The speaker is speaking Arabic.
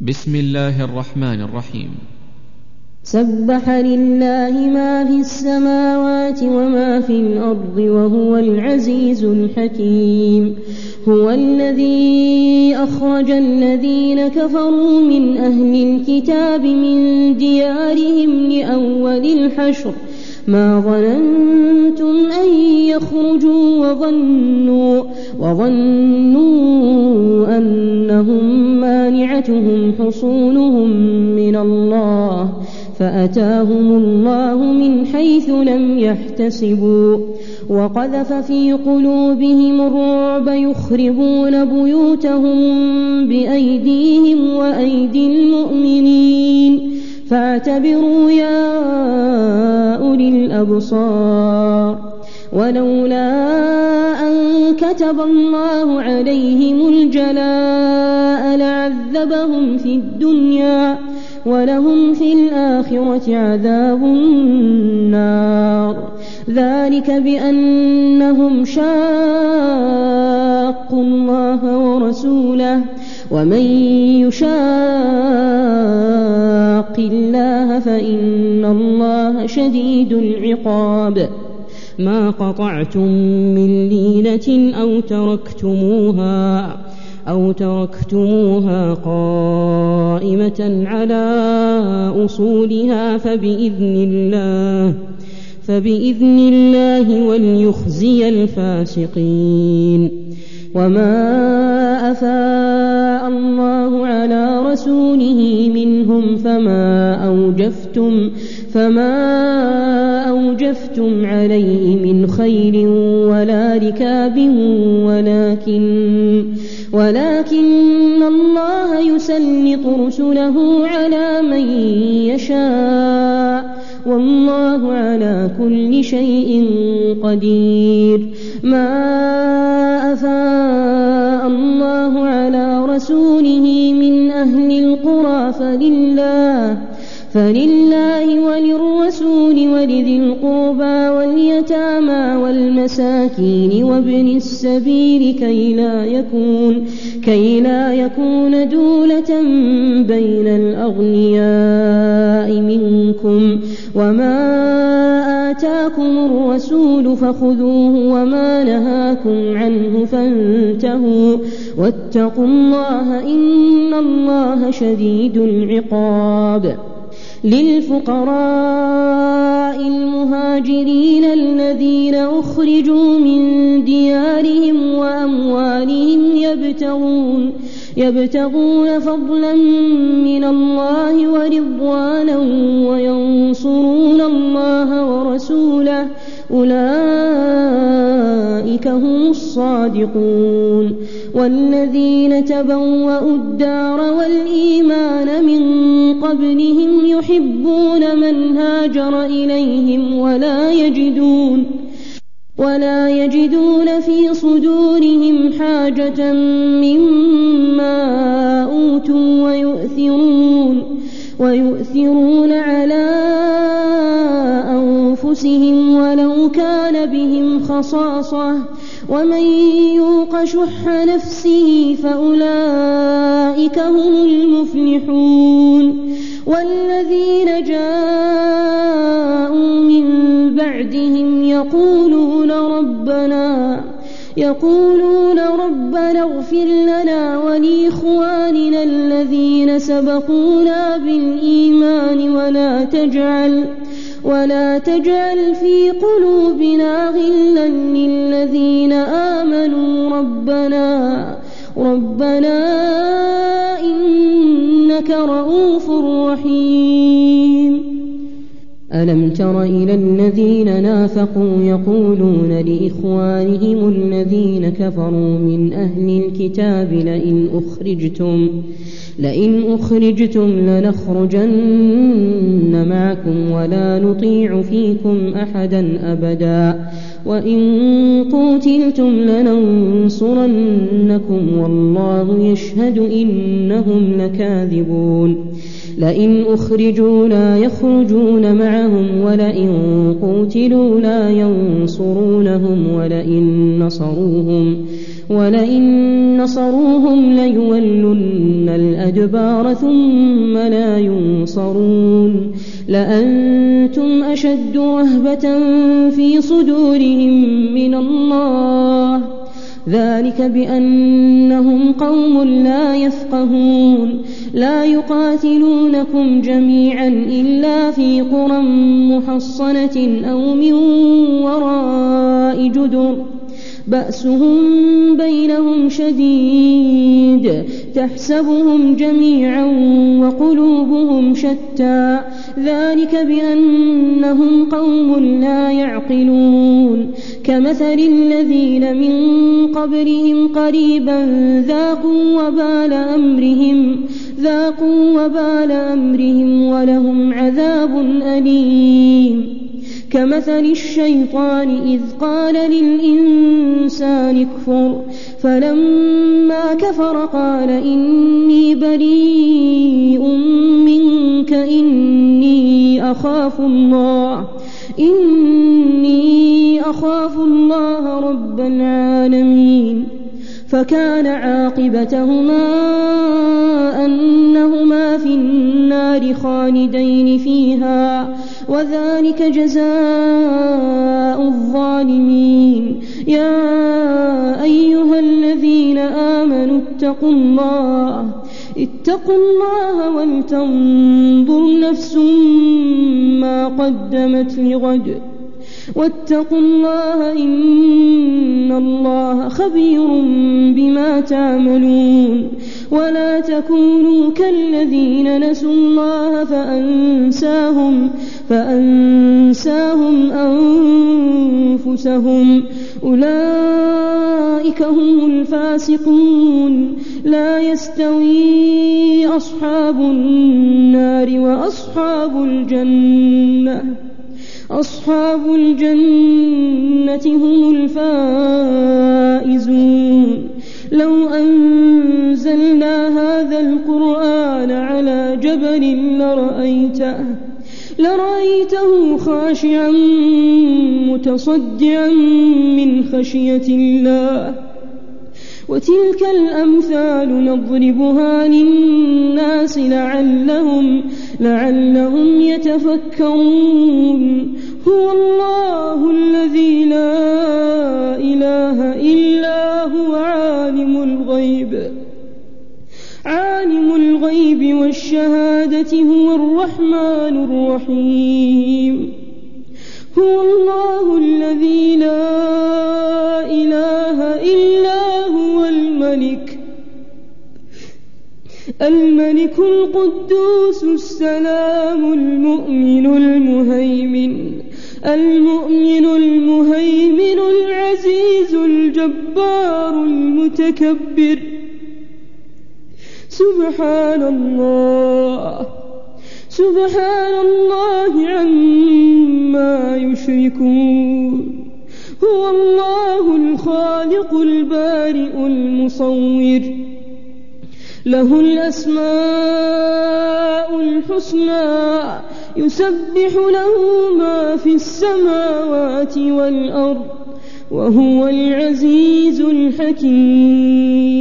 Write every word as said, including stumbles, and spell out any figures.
بسم الله الرحمن الرحيم. سبح لله ما في السماوات وما في الأرض وهو العزيز الحكيم. هو الذي أخرج الذين كفروا من أهل الكتاب من ديارهم لأول الحشر ما ظننتم أن يخرجوا وظنوا, وظنوا أنهم مانعتهم حصونهم من الله فأتاهم الله من حيث لم يحتسبوا وقذف في قلوبهم الرعب يخربون بيوتهم بأيديهم وأيدي المؤمنين فاعتبروا يا أولي الأبصار. ولولا أن كتب الله عليهم الجلاء لعذبهم في الدنيا ولهم في الآخرة عذاب النار ذلك بأنهم شاقوا الله ورسوله ومن يشاق الله فإن الله شديد العقاب. ما قطعتم من لينة أو تركتموها أو تركتموها قائمة على أصولها فبإذن الله فبإذن الله وليخزي الفاسقين. وما أفاء الله على رسوله منهم فما أوجفتم فما أوجفتم عليه من خيل ولا ركاب ولكن ولكن الله يسلط رسله على من يشاء والله على كل شيء قدير. ما أفاء الله على رسوله من أهل القرى فلله فلله وللرسول ولذي القربى واليتامى والمساكين وابن السبيل كي لا يكون كي لا يكون دولة بين الأغنياء منكم وما آتاكم الرسول فخذوه وما نهاكم عنه فانتهوا واتقوا الله إن الله شديد العقاب. للفقراء المهاجرين الذين أخرجوا من ديارهم وأموالهم يبتغون, يبتغون فضلا من الله ورضوانا وينصرون الله ورسوله أولئك هم الصادقون. والذين تبوأوا الدار والإيمان من قبلهم يحبون من هاجر إليهم ولا يجدون ولا يجدون في صدورهم حاجة مما أوتوا ويؤثرون ويؤثرون على أنفسهم ولو كان بهم خصاصة ومن يوق شح نفسه فأولئك هم المفلحون. والذين جاءوا من بعدهم يقولون ربنا يقولون ربنا اغفر لنا ولإخواننا الذين سبقونا بالإيمان ولا تجعل ولا تجعل في قلوبنا غلا للذين آمنوا ربنا ربنا إنك رؤوف رحيم. ألم تر إلى الذين نافقوا يقولون لإخوانهم الذين كفروا من أهل الكتاب لئن أخرجتم لئن أخرجتم لنخرجن معكم ولا نطيع فيكم أحدا أبدا وإن قتلتم لننصرنكم والله يشهد إنهم لكاذبون. لئن أخرجوا لا يخرجون معهم ولئن قتلوا لا ينصرونهم ولئن نصروهم ولئن نصروهم ليولن الأدبار ثم لا ينصرون لأنتم أشد رهبة في صدورهم من الله ذلك بأنهم قوم لا يفقهون لا يقاتلونكم جميعا إلا في قرى محصنة أو من وراء جدر بأسهم بينهم شديد تحسبهم جميعا وقلوبهم شتى ذلك بأنهم قوم لا يعقلون كمثل الذين من قبلهم قريبا ذاقوا وبال أمرهم ذاقوا وبال أمرهم ولهم عذاب أليم كمثل الشيطان إذ قال للإنسان اكفر فلما كفر قال إني بريء منك إني أخاف الله إني أخاف الله رب العالمين فكان عاقبتهما أنهما في النار خالدين فيها وذلك جزاء الظالمين يا أيها الذين آمنوا اتقوا الله اتقوا الله ولتنظر نفس ما قدمت لغد واتقوا الله إن الله خبير بما تعملون ولا تكونوا كالذين نسوا الله فأنساهم فأنساهم أنفسهم أولئك هم الفاسقون لا يستوي أصحاب النار وأصحاب الجنة أصحاب الجنة هم الفائزون لو أنزلنا هذا القرآن على جبل لرأيته لرأيته خاشعا متصدعا من خشية الله وتلك الأمثال نضربها للناس لعلهم لعلهم يتفكرون هو الله الذي لا إله إلا هو عالم الغيب عالم الغيب والشهادة هو الرحمن الرحيم هو الله الذي لا إله إلا هو الملك الملك القدوس السلام المؤمن المهيمن المؤمن المهيمن العزيز الجبار المتكبر سبحان الله سبحان الله عما يشركون هو الله الخالق البارئ المصور له الأسماء الحسنى يسبح له ما في السماوات والأرض وهو العزيز الحكيم